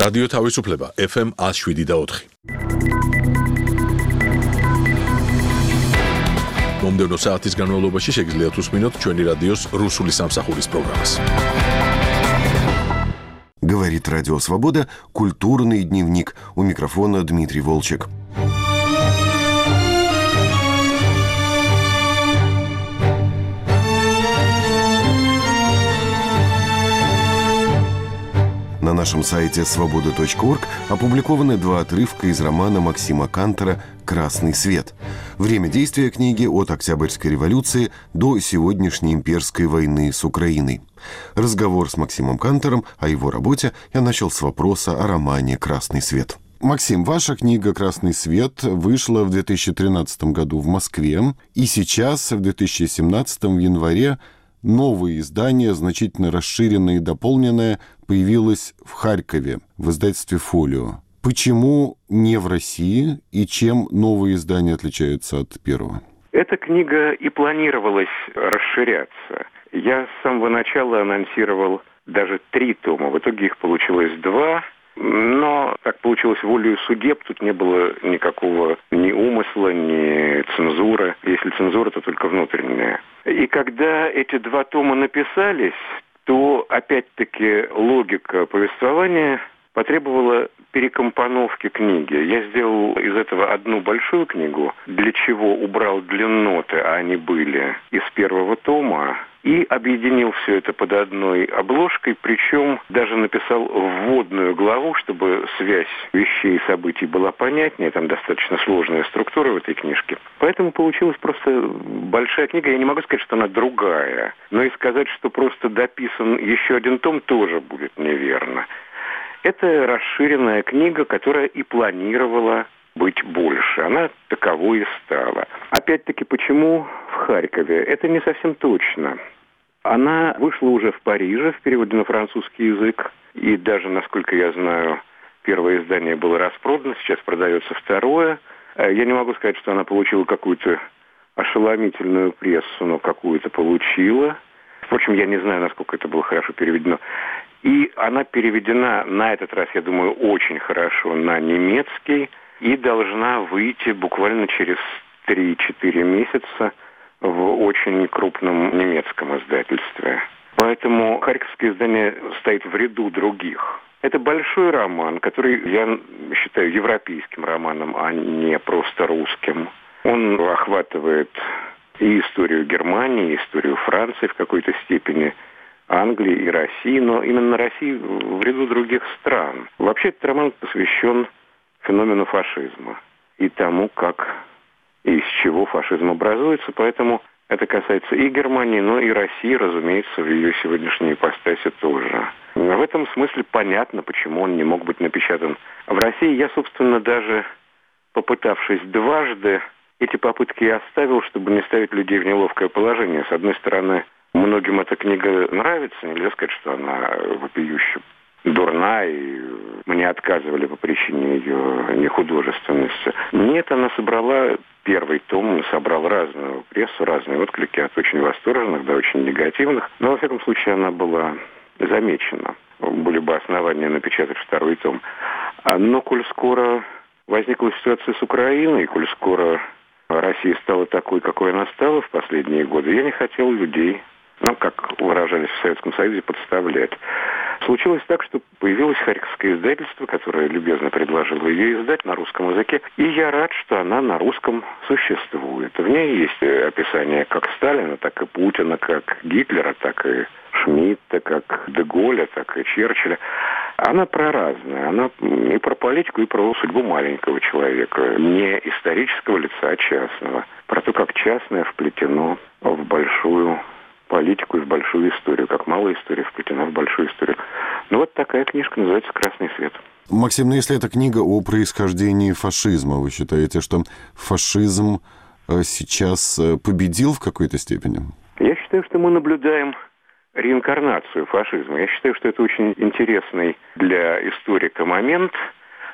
რადიო თავისუფლება FM 107.4. მომდევნო საათის განმავლობაში შეგიძლიათ უსმინოთ ჩვენი რადიოს რუსული სამსახურის პროგრამას. Говорит Радио Свобода, культурный дневник. У микрофона Дмитрий Волчек. На нашем сайте svoboda.org опубликованы два отрывка из романа Максима Кантора «Красный свет». Время действия книги от Октябрьской революции до сегодняшней имперской войны с Украиной. Разговор с Максимом Кантором о его работе я начал с вопроса о романе «Красный свет». Максим, ваша книга «Красный свет» вышла в 2013 году в Москве, и сейчас, в 2017 в январе, новое издание, значительно расширенное и дополненное, появилось в Харькове в издательстве «Фолио». Почему не в России и чем новые издания отличаются от первого? Эта книга и планировалась расширяться. Я с самого начала анонсировал даже 3 тома. В итоге их получилось 2. Но так получилось волею судеб, тут не было никакого ни умысла, ни цензуры. Если цензура, то только внутренняя. И когда эти 2 тома написались, то опять-таки логика повествования потребовала перекомпоновки книги. Я сделал из этого одну большую книгу, для чего убрал длинноты, а они были из первого тома, и объединил все это под одной обложкой, причем даже написал вводную главу, чтобы связь вещей и событий была понятнее. Там достаточно сложная структура в этой книжке. Поэтому получилась просто большая книга. Я не могу сказать, что она другая, но и сказать, что просто дописан еще один том, тоже будет неверно. Это расширенная книга, которая и планировала быть больше. Она таковой и стала. Опять-таки, почему в Харькове? Это не совсем точно. Она вышла уже в Париже в переводе на французский язык. И даже, насколько я знаю, первое издание было распродано, сейчас продается второе. Я не могу сказать, что она получила какую-то ошеломительную прессу, но какую-то получила. Впрочем, я не знаю, насколько это было хорошо переведено. И она переведена на этот раз, я думаю, очень хорошо на немецкий и должна выйти буквально через 3-4 месяца в очень крупном немецком издательстве. Поэтому харьковское издание стоит в ряду других. Это большой роман, который я считаю европейским романом, а не просто русским. Он охватывает и историю Германии, и историю Франции в какой-то степени, Англии и России, но именно России в ряду других стран. Вообще этот роман посвящен феномену фашизма и тому, как и из чего фашизм образуется, поэтому это касается и Германии, но и России, разумеется, в ее сегодняшней ипостаси тоже. В этом смысле понятно, почему он не мог быть напечатан в России. Я, собственно, даже попытавшись дважды, эти попытки я оставил, чтобы не ставить людей в неловкое положение. С одной стороны, многим эта книга нравится, нельзя сказать, что она вопиюще дурна, и мне отказывали по причине ее нехудожественности. Нет, она собрала первый том, собрал разную прессу, разные отклики от очень восторженных до очень негативных, но, во всяком случае, она была замечена. Были бы основания напечатать второй том. Но, коль скоро возникла ситуация с Украиной, коль скоро Россия стала такой, какой она стала в последние годы, я не хотел людей, как выражались в Советском Союзе, подставлять. Случилось так, что появилось харьковское издательство, которое любезно предложило ее издать на русском языке, и я рад, что она на русском существует. В ней есть описание как Сталина, так и Путина, как Гитлера, так и Шмидта, как де Голля, так и Черчилля. Она про разное. Она и про политику, и про судьбу маленького человека. Не исторического лица, а частного. Про то, как частное вплетено в большую политику и в большую историю, как малая история вплетена в большую историю. Вот такая книжка, называется «Красный свет». Максим, если это книга о происхождении фашизма, вы считаете, что фашизм сейчас победил в какой-то степени? Я считаю, что мы наблюдаем реинкарнацию фашизма. Я считаю, что это очень интересный для историка момент.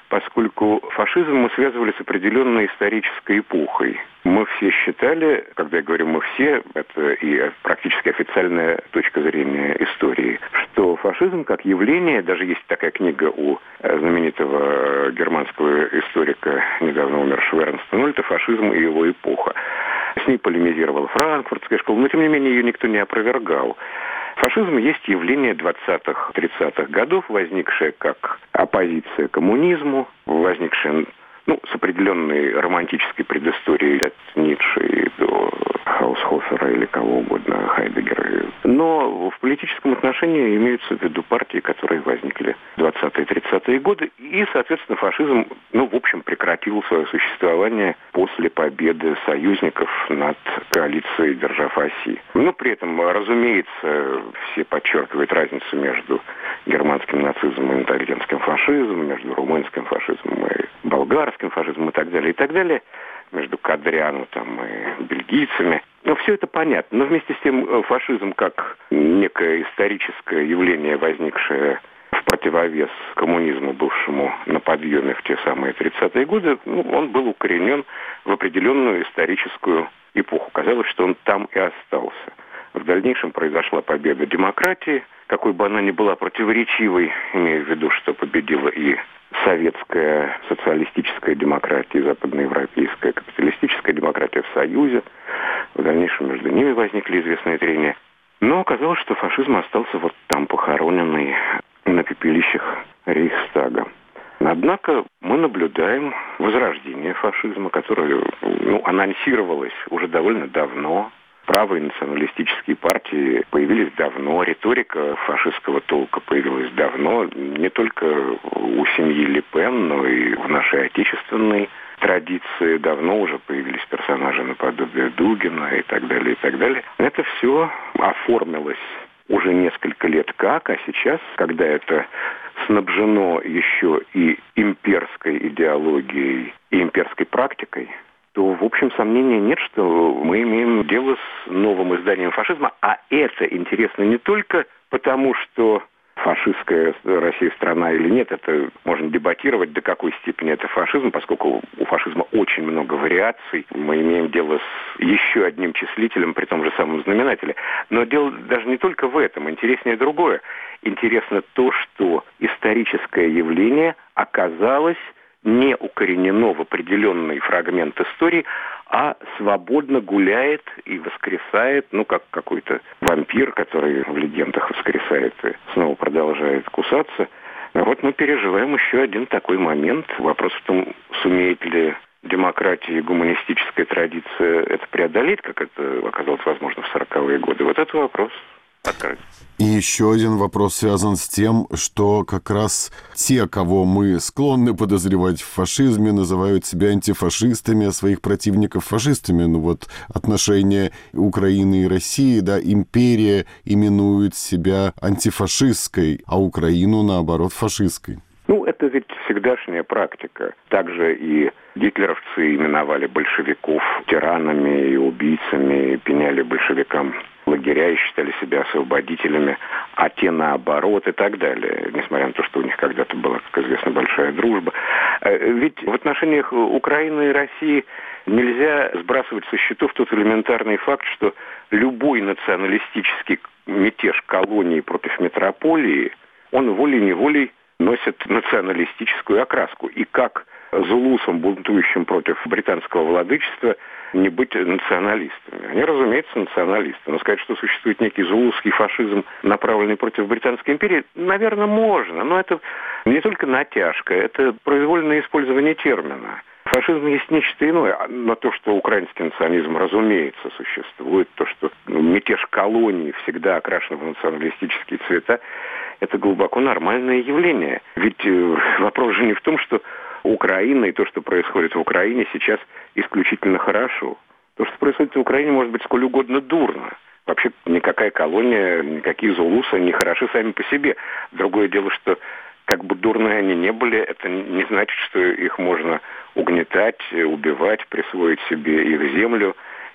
поскольку фашизм мы связывали с определенной исторической эпохой. Мы все считали, когда я говорю «мы все», это и практически официальная точка зрения истории, что фашизм как явление, даже есть такая книга у знаменитого германского историка, недавно умершего Эрнста Нольта, «Фашизм и его эпоха». С ней полемизировала франкфуртская школа, но тем не менее ее никто не опровергал. Фашизм есть явление 20-30-х годов, возникшее как оппозиция коммунизму, возникшее с определенной романтической предысторией от Ницше и до Хаусхофера или кого угодно, Хайдеггера. Но в политическом отношении имеются в виду партии, которые возникли в 20-30-е годы. И, соответственно, фашизм, в общем, прекратил свое существование после победы союзников над коалицией держав оси. Но при этом, разумеется, все подчеркивают разницу между германским нацизмом и итальянским фашизмом, между румынским фашизмом и болгарским фашизмом и так далее, между Кадриану и бельгийцами. Все это понятно. Но вместе с тем фашизм как некое историческое явление, возникшее в противовес коммунизму, бывшему на подъеме в те самые 30-е годы, он был укоренен в определенную историческую эпоху. Казалось, что он там и остался. В дальнейшем произошла победа демократии, какой бы она ни была противоречивой, имея в виду, что победила и советская социалистическая демократия, и западноевропейская капиталистическая демократия в Союзе. В дальнейшем между ними возникли известные трения. Но оказалось, что фашизм остался вот там, похороненный на пепелищах Рейхстага. Однако мы наблюдаем возрождение фашизма, которое анонсировалось уже довольно давно. Правые националистические партии появились давно, риторика фашистского толка появилась давно, не только у семьи Ле Пен, но и в нашей отечественной традиции давно уже появились персонажи наподобие Дугина и так далее, и так далее. Это все оформилось уже несколько лет как, а сейчас, когда это снабжено еще и имперской идеологией, и имперской практикой, то, в общем, сомнения нет, что мы имеем дело с новым изданием фашизма. А это интересно не только потому, что фашистская Россия страна или нет, это можно дебатировать, до какой степени это фашизм, поскольку у фашизма очень много вариаций. Мы имеем дело с еще одним числителем при том же самом знаменателе. Но дело даже не только в этом. Интереснее другое. Интересно то, что историческое явление оказалось не укоренено в определенный фрагмент истории, а свободно гуляет и воскресает, как какой-то вампир, который в легендах воскресает и снова продолжает кусаться. Вот мы переживаем еще один такой момент. Вопрос в том, сумеет ли демократия и гуманистическая традиция это преодолеть, как это оказалось возможно в 40-е годы. Вот это вопрос открыт. И еще один вопрос связан с тем, что как раз те, кого мы склонны подозревать в фашизме, называют себя антифашистами, а своих противников фашистами. Отношения Украины и России, империя именует себя антифашистской, а Украину, наоборот, фашистской. Это ведь всегдашняя практика. Также и гитлеровцы именовали большевиков тиранами и убийцами, и пеняли большевикам лагеря и считали себя освободителями, а те наоборот и так далее, несмотря на то, что у них когда-то была, как известно, большая дружба. Ведь в отношениях Украины и России нельзя сбрасывать со счетов тот элементарный факт, что любой националистический мятеж колонии против метрополии, он волей-неволей носит националистическую окраску. И как зулусам, бунтующим против британского владычества, не быть националистами? Они, разумеется, националисты. Но сказать, что существует некий зулусский фашизм, направленный против Британской империи, наверное, можно. Но это не только натяжка, это произвольное использование термина. Фашизм есть нечто иное. Но то, что украинский национализм, разумеется, существует, то, что мятеж колонии всегда окрашен в националистические цвета, это глубоко нормальное явление. Ведь вопрос же не в том, что Украина и то, что происходит в Украине, сейчас исключительно хорошо. То, что происходит в Украине, может быть сколь угодно дурно. Вообще никакая колония, никакие зулусы не хороши сами по себе. Другое дело, что как бы дурные они не были, это не значит, что их можно угнетать, убивать, присвоить себе их землю.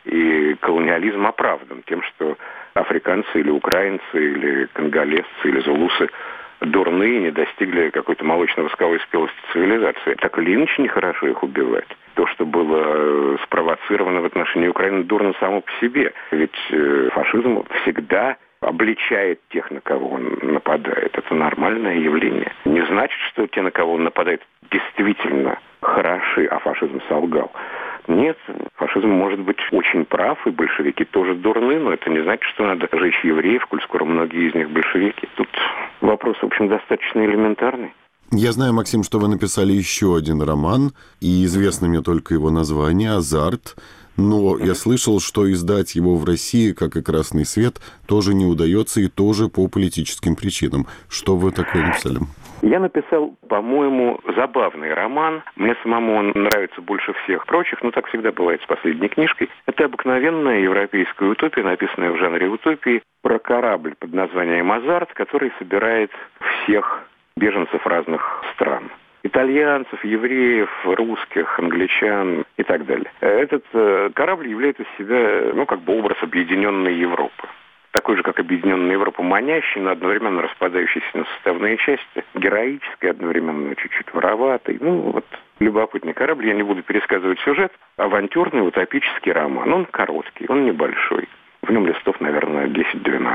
И колониализм оправдан тем, что африканцы или украинцы, или конголезцы, или зулусы дурные, не достигли какой-то молочно-восковой спелости цивилизации. Так или иначе, нехорошо их убивать. То, что было спровоцировано в отношении Украины, дурно само по себе. Ведь фашизм всегда обличает тех, на кого он нападает. Это нормальное явление. Не значит, что те, на кого он нападает, действительно хороши, а фашизм солгал. Нет, фашизм может быть очень прав, и большевики тоже дурны, но это не значит, что надо жечь евреев, коль скоро многие из них большевики. Тут вопрос, в общем, достаточно элементарный. Я знаю, Максим, что вы написали еще один роман, и известно мне только его название «Азарт». Но я слышал, что издать его в России, как и «Красный свет», тоже не удается и тоже по политическим причинам. Что вы такое написали? Я написал, по-моему, забавный роман. Мне самому он нравится больше всех прочих, но так всегда бывает с последней книжкой. Это обыкновенная европейская утопия, написанная в жанре утопии, про корабль под названием «Азарт», который собирает всех беженцев разных стран. Итальянцев, евреев, русских, англичан и так далее. Этот корабль является из себя, как бы образ объединенной Европы. Такой же, как объединенная Европа, манящий, но одновременно распадающийся на составные части, героический, одновременно чуть-чуть вороватый. Любопытный корабль. Я не буду пересказывать сюжет. Авантюрный, утопический роман. Он короткий, он небольшой. В нем листов, наверное, 10-12.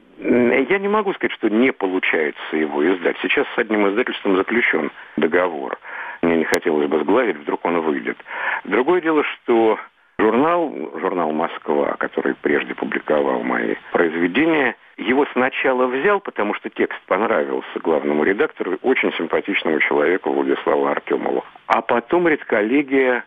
Я не могу сказать, что не получается его издать. Сейчас с одним издательством заключен договор. Мне не хотелось бы сглазить, вдруг он выйдет. Другое дело, что журнал «Москва», который прежде публиковал мои произведения, его сначала взял, потому что текст понравился главному редактору, очень симпатичному человеку Владиславу Артемову. А потом редколлегия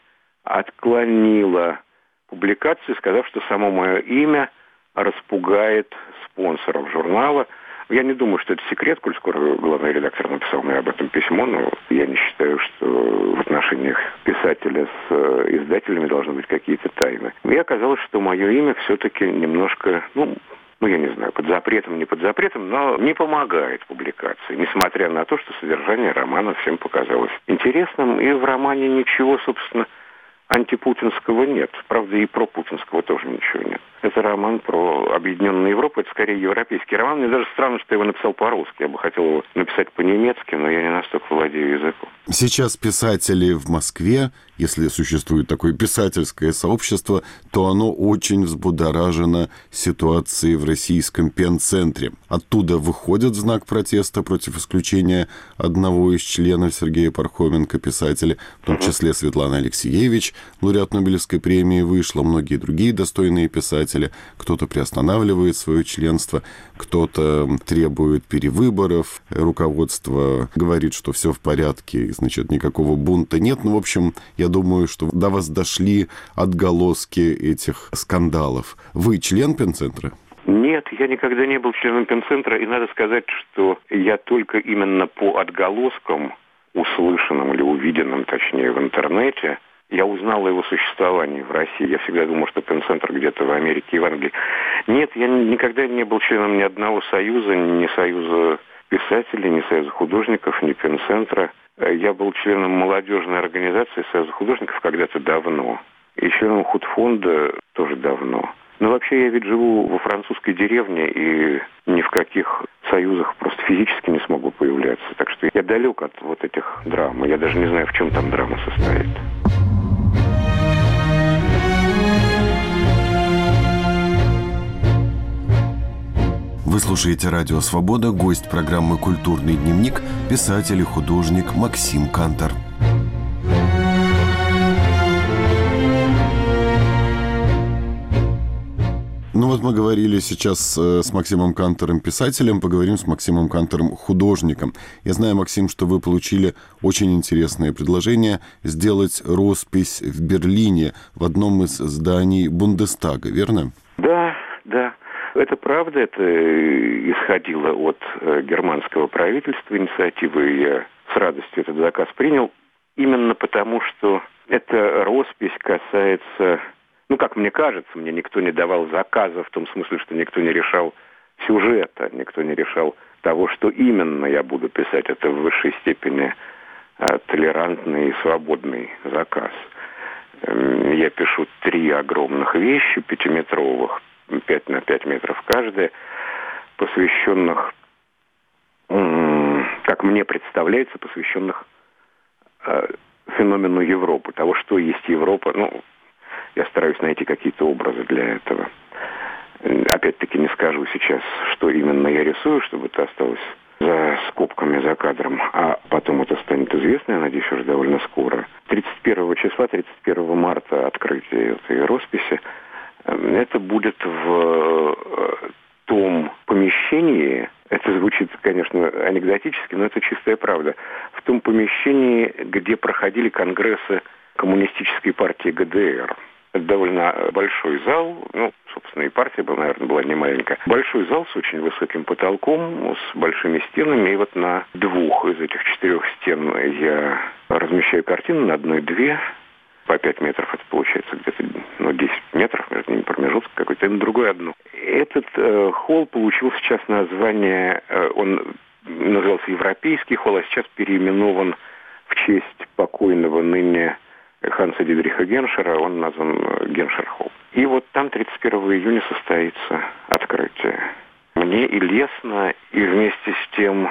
отклонила публикацию, сказав, что само мое имя распугает спонсоров журнала. Я не думаю, что это секрет, коль скоро главный редактор написал мне об этом письмо, но я не считаю, что в отношениях писателя с издателями должны быть какие-то тайны. И оказалось, что мое имя все-таки немножко, я не знаю, под запретом, не под запретом, но не помогает публикации, несмотря на то, что содержание романа всем показалось интересным, и в романе ничего, собственно, антипутинского нет. Правда, и про путинского тоже ничего нет. Это роман про объединенную Европу, это скорее европейский роман. Мне даже странно, что я его написал по-русски. Я бы хотел его написать по-немецки, но я не настолько владею языком. Сейчас писатели в Москве, если существует такое писательское сообщество, то оно очень взбудоражено ситуацией в российском пенцентре. Оттуда выходит в знак протеста против исключения одного из членов Сергея Пархоменко, писателя, в том числе Светлана Алексеевич, лауреат Нобелевской премии, вышла, многие другие достойные писатели. Кто-то приостанавливает свое членство, кто-то требует перевыборов, руководство говорит, что все в порядке, значит, никакого бунта нет. В общем, я думаю, что до вас дошли отголоски этих скандалов. Вы член пенцентра? Нет, я никогда не был членом пенцентра, и надо сказать, что я только именно по отголоскам, услышанным или увиденным, точнее, в интернете, я узнал о его существовании в России. Я всегда думал, что пенцентр где-то в Америке и в Англии. Нет, я никогда не был членом ни одного союза, ни союза писателей, ни союза художников, ни пенцентра. Я был членом молодежной организации Союза художников когда-то давно. И членом худфонда тоже давно. Но вообще я ведь живу во французской деревне и ни в каких союзах просто физически не смогу появляться. Так что я далек от вот этих драм. Я даже не знаю, в чем там драма состоит. Вы слушаете «Радио Свобода», гость программы «Культурный дневник», писатель и художник Максим Кантор. Мы говорили сейчас с Максимом Кантором, писателем, поговорим с Максимом Кантором, художником. Я знаю, Максим, что вы получили очень интересное предложение сделать роспись в Берлине в одном из зданий Бундестага, верно? Да. Это правда, это исходило от германского правительства инициативы, и я с радостью этот заказ принял, именно потому, что эта роспись касается, как мне кажется, мне никто не давал заказа в том смысле, что никто не решал сюжета, никто не решал того, что именно я буду писать. Это в высшей степени толерантный и свободный заказ. Я пишу 3 огромных вещи, 5-метровых, 5 на 5 метров каждая, посвященных как мне представляется, посвященных феномену Европы, того, что есть Европа. Я стараюсь найти какие-то образы для этого. Опять-таки не скажу сейчас, что именно я рисую, чтобы это осталось за скобками, за кадром, а потом это станет известно, я надеюсь, уже довольно скоро. 31 марта открытие этой росписи. Это будет в том помещении, это звучит, конечно, анекдотически, но это чистая правда, в том помещении, где проходили конгрессы Коммунистической партии ГДР. Это довольно большой зал, собственно, и партия была не маленькая. Большой зал с очень высоким потолком, с большими стенами, и вот на 2 из этих 4 стен я размещаю картины, на одной 2, по 5 метров, это получается где-то 10 метров, между ними промежуток какой-то, и на другой одну. Этот холл получил сейчас название, он назывался Европейский холл, а сейчас переименован в честь покойного ныне Ханса Дидриха Геншера, он назван Геншер-холл. И вот там 31 июня состоится открытие. Мне и лестно, и вместе с тем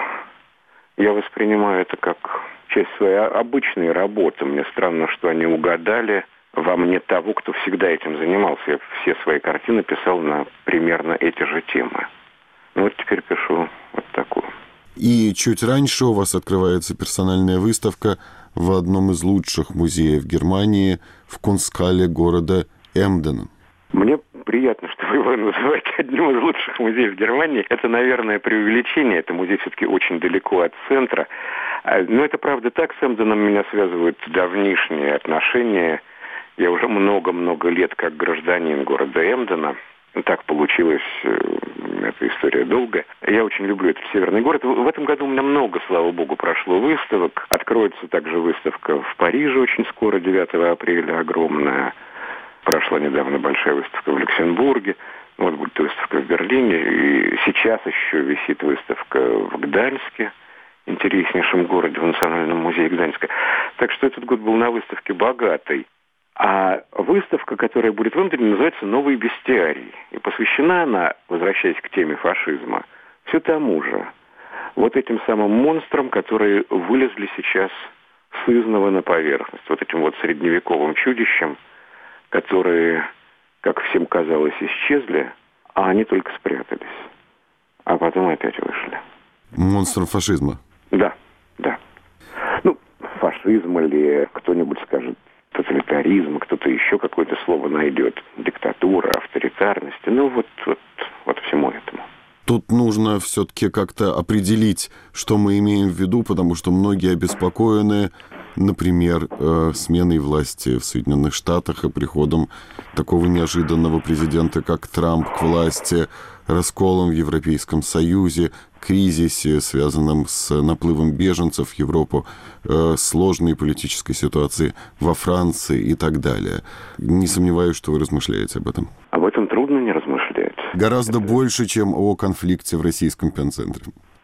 я воспринимаю это как часть своей обычной работы. Мне странно, что они угадали во мне того, кто всегда этим занимался. Я все свои картины писал на примерно эти же темы. Вот теперь пишу вот такую. И чуть раньше у вас открывается персональная выставка в одном из лучших музеев Германии, в Кунстхалле города Эмдена. Мне приятно, что вы его называете одним из лучших музеев Германии. Это, наверное, преувеличение. Это музей все-таки очень далеко от центра. Но это правда так. С Эмденом меня связывают давнишние отношения. Я уже много-много лет как гражданин города Эмдена. Так получилось, эта история долгая. Я очень люблю этот северный город. В этом году у меня много, слава богу, прошло выставок. Откроется также выставка в Париже очень скоро, 9 апреля, огромная. Прошла недавно большая выставка в Люксембурге. Вот будет выставка в Берлине. И сейчас еще висит выставка в Гданьске, интереснейшем городе, в Национальном музее Гданьска. Так что этот год был на выставке богатый. А выставка, которая будет в Эмдене, называется «Новый бестиарий». И посвящена она, возвращаясь к теме фашизма, все тому же. Вот этим самым монстрам, которые вылезли сейчас сызнова на поверхность. Вот этим вот средневековым чудищам, которые, как всем казалось, исчезли, а они только спрятались. А потом опять вышли. Монстром фашизма. Да. Фашизм или кто-нибудь скажет тоталитаризм, кто-то еще какое-то слово найдет. Диктатура, авторитарность. Вот всему этому. Тут нужно все-таки как-то определить, что мы имеем в виду, потому что многие обеспокоены, например, сменой власти в Соединенных Штатах и приходом такого неожиданного президента, как Трамп, к власти, расколом в Европейском Союзе, кризисе, связанном с наплывом беженцев в Европу, сложной политической ситуации во Франции и так далее. Не сомневаюсь, что вы размышляете об этом. Об этом трудно не размышлять. Гораздо больше, чем о конфликте в российском пенцентре.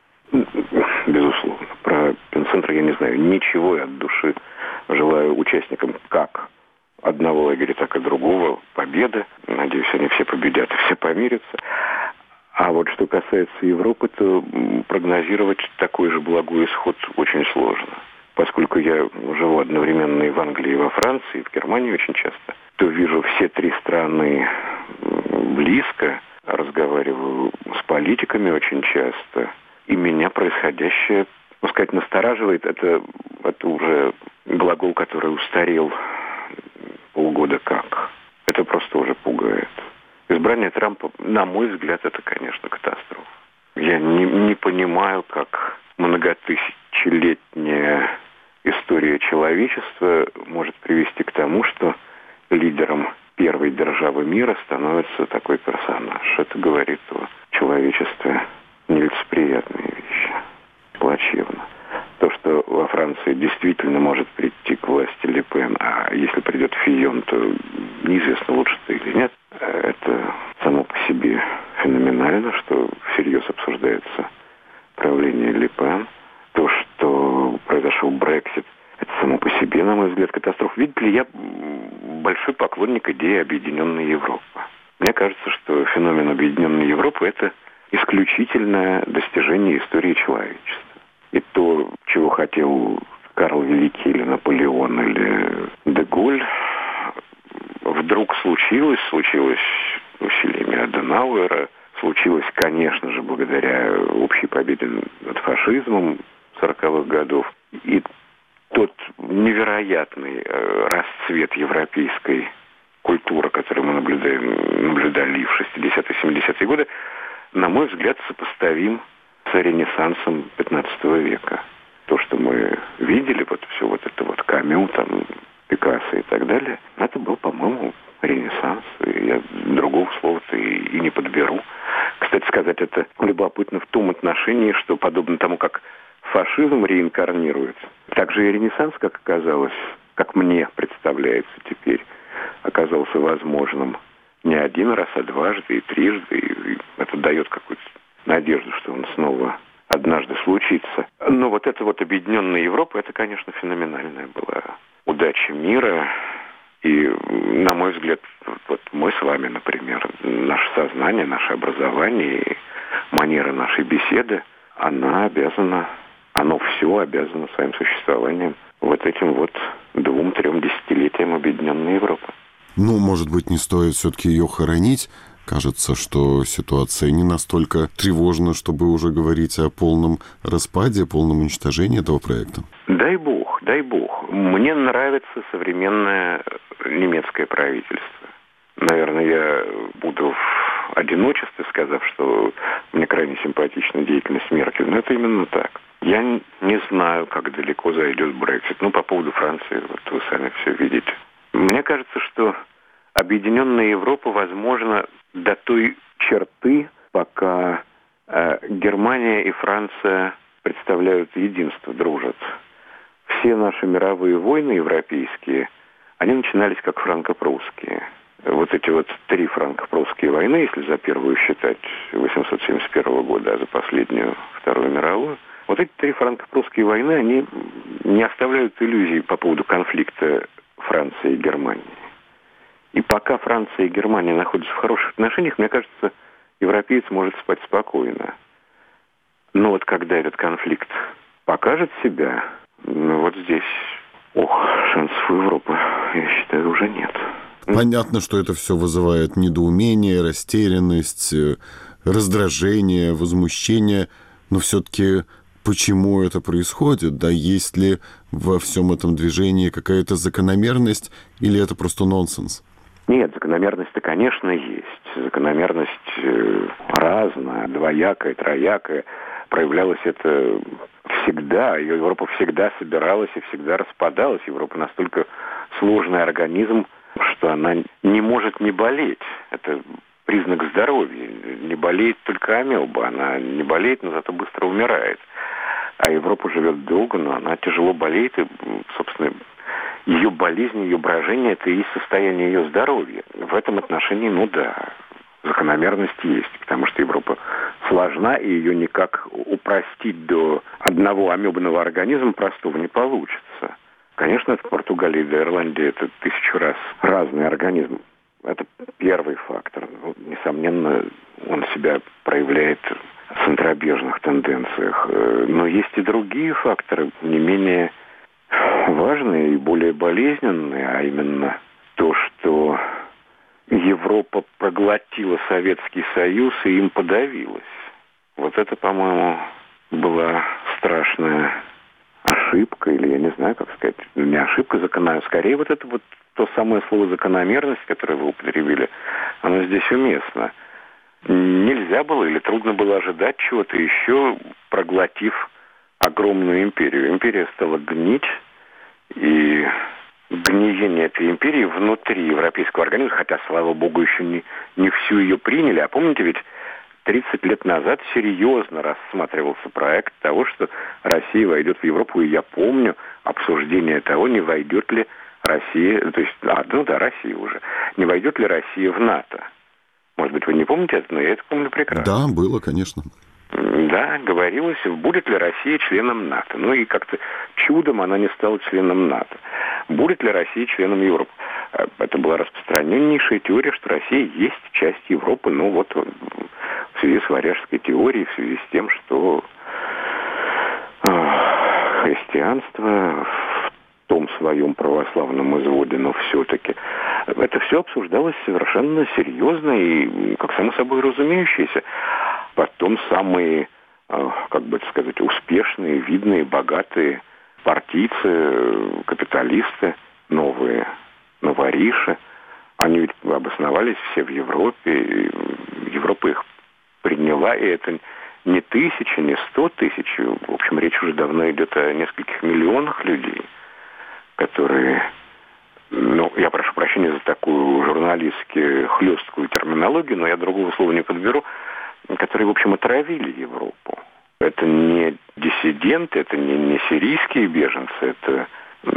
Безусловно. Про пенцентр я не знаю ничего, и от души желаю участникам как одного лагеря, так и другого победы. Надеюсь, они все победят и все помирятся. А вот что касается Европы, то прогнозировать такой же благой исход очень сложно. Поскольку я живу одновременно и в Англии, и во Франции, и в Германии очень часто, то вижу все 3 страны близко, разговариваю с политиками очень часто, и меня происходящее, настораживает. Это уже глагол, который устарел полгода как. Это просто уже пугает. Избрание Трампа, на мой взгляд, это, конечно, катастрофа. Я не понимаю, как многотысячелетняя история человечества может привести к тому, что лидером первой державы мира становится такой персонаж. Это говорит о человечестве нелицеприятные вещи. Плачевно. То, что во Франции действительно может прийти к власти Ле Пен, а если придет Фийон, то неизвестно, лучше-то или нет. Это само по себе феноменально, что всерьез обсуждается правление Ле Пен. То, что произошел Брексит, это само по себе, на мой взгляд, катастрофа. Видите ли, я большой поклонник идеи Объединенной Европы. Мне кажется, что феномен Объединенной Европы – это исключительное достижение истории человечества. И то, чего хотел Карл Великий или Наполеон или Де-Голь, вдруг случилось усилиями Аденауэра, случилось, конечно же, благодаря общей победе над фашизмом 40-х годов. И тот невероятный расцвет европейской культуры, который мы наблюдали в 60-е, 70-е годы, на мой взгляд, сопоставим с Ренессансом 15 века. То, что мы видели, все это Камю, Пикассо и так далее, это был, по-моему, Ренессанс. И я другого слова-то и не подберу. Кстати сказать, это любопытно в том отношении, что подобно тому, как фашизм реинкарнирует, так же и Ренессанс, как оказалось, как мне представляется теперь, оказался возможным не один раз, а дважды и трижды. И это дает какую-то надежду, что он снова однажды случится. Но эта объединенная Европа, это, конечно, феноменальная была удача мира. И, на мой взгляд, мы с вами, например, наше сознание, наше образование и манера нашей беседы, оно все обязано своим существованием этим 2-3 десятилетиям объединенной Европы. Может быть, не стоит все-таки ее хоронить? Кажется, что ситуация не настолько тревожна, чтобы уже говорить о полном распаде, о полном уничтожении этого проекта. Дай бог. Мне нравится современное немецкое правительство. Наверное, я буду в одиночестве, сказав, что мне крайне симпатична деятельность Меркель. Но это именно так. Я не знаю, как далеко зайдет Брексит. По поводу Франции, вы сами все видите. Мне кажется, что объединенная Европа возможна до той черты, пока Германия и Франция представляют единство, дружат. Все наши мировые войны европейские, они начинались как франко-прусские. Эти 3 франко-прусские войны, если за первую считать 1871 года, а за последнюю Вторую мировую, эти 3 франко-прусские войны, они не оставляют иллюзий по поводу конфликта Франции и Германии. И пока Франция и Германия находятся в хороших отношениях, мне кажется, европеец может спать спокойно. Но когда этот конфликт покажет себя, здесь, шансов у Европы, я считаю, уже нет. Понятно, что это все вызывает недоумение, растерянность, раздражение, возмущение, но все-таки почему это происходит? Есть ли во всем этом движении какая-то закономерность или это просто нонсенс? Нет, закономерность-то, конечно, есть. Закономерность разная, двоякая, троякая. Проявлялось это всегда. Европа всегда собиралась и всегда распадалась. Европа настолько сложный организм, что она не может не болеть. Это признак здоровья. Не болеет только амеба. Она не болеет, но зато быстро умирает. А Европа живет долго, но она тяжело болеет. И, собственно, ее болезнь, ее брожение – это и есть состояние ее здоровья. В этом отношении, закономерность есть. Потому что Европа сложна, и ее никак упростить до одного амебного организма простого не получится. Конечно, это Португалия и Ирландия – это 1000 раз разный организм. Это первый фактор. Несомненно, он себя проявляет в центробежных тенденциях. Но есть и другие факторы, не менее важные и более болезненные, а именно то, что Европа проглотила Советский Союз и им подавилась. Это, по-моему, была страшная ошибка, или я не знаю, как сказать, не ошибка, скорее это то самое слово «закономерность», которое вы употребили, оно здесь уместно. Нельзя было или трудно было ожидать чего-то еще, проглотив огромную империю. Империя стала гнить, и гниение этой империи внутри европейского организма, хотя, слава богу, еще не всю ее приняли. А помните, ведь 30 лет назад серьезно рассматривался проект того, что Россия войдет в Европу, и я помню обсуждение того, не войдет ли Россия, Россия уже, не войдет ли Россия в НАТО. Может быть, вы не помните это, но я это помню прекрасно. Да, было, конечно. Да, говорилось, будет ли Россия членом НАТО. И как-то чудом она не стала членом НАТО. Будет ли Россия членом Европы? Это была распространеннейшая теория, что Россия есть часть Европы. В связи с Варяжской теорией, в связи с тем, что христианство в том своем православном изводе, но все-таки это все обсуждалось совершенно серьезно и, как само собой разумеющееся. Потом самые, как бы это сказать, успешные, видные, богатые партийцы, капиталисты, новые новориши, они ведь обосновались все в Европе, и Европа их приняла, и это не тысячи, не 100 тысяч, в общем, речь уже давно идет о нескольких миллионах людей, которые, я прошу прощения за такую журналистски хлесткую терминологию, но я другого слова не подберу, которые, в общем, отравили Европу. Это не диссиденты, это не сирийские беженцы, это